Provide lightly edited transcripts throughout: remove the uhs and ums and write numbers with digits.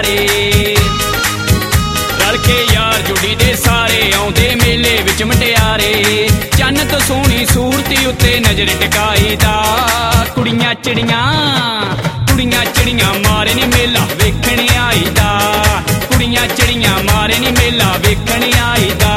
नजारे। रल के यार जुड़ी दे सारे आउंदे मेले विच मटियारे। चन्न तो सोहनी सूरती उत्ते नजर टिकाई दा। कुड़ियां चिड़ियां मारे नी मेला वेखण आई दा। कुड़ियां चिड़ियां मारे नी मेला वेखण आई दा।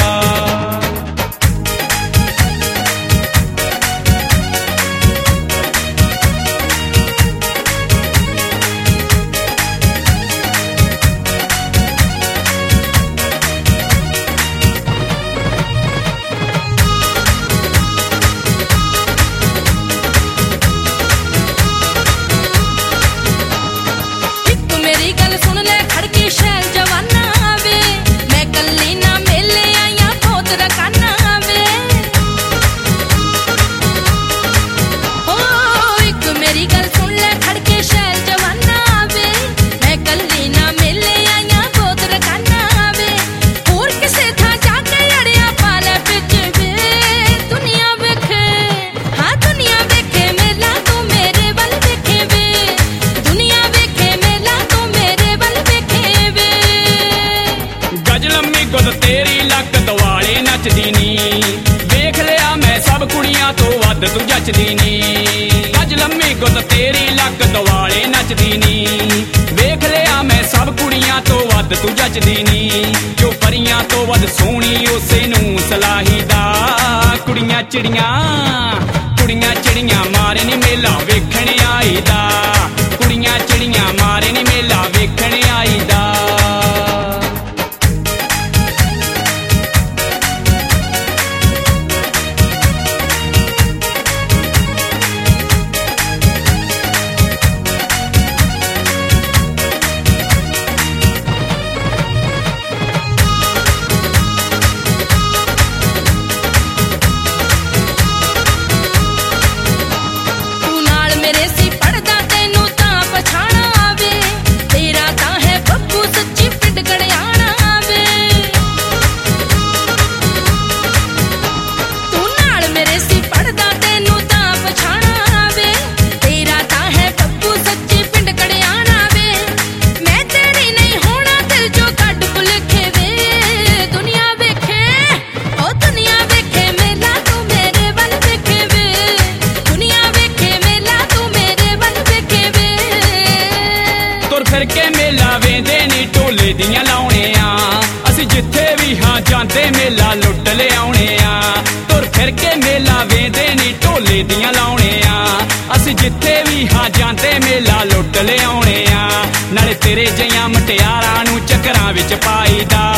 तेरी लक दवाले नचदी नी वेख लिया मैं सब कुड़ियां तो वध तू जचदी नी। अज लम्मी गुत तेरी लक दवाले नचदी नी वेख लिया मैं सब कुड़ियां तो वध तू जचदी नी। जो परियां तो वध सोहनी उसे नू सलाही दा। कुड़ियां चिड़ियां मारे नी मेला वेखण आई दा। कुड़ियां चिड़ियां मारे नी मेला वेखण आई दा। फिर के मेला वेंदे नी ढोले दियां लाउणे आ। असी जिथे भी हाँ जांदे मेला लुट ले आउणे आ। तुर फिर के मेला वेंदे नी ढोले दियां लाउणे आ। असी जिथे भी हाँ जांदे मेला लुट ले आउणे आ। नाले तेरे जिहियां मटियारां नू चक्करां विच पाई दा।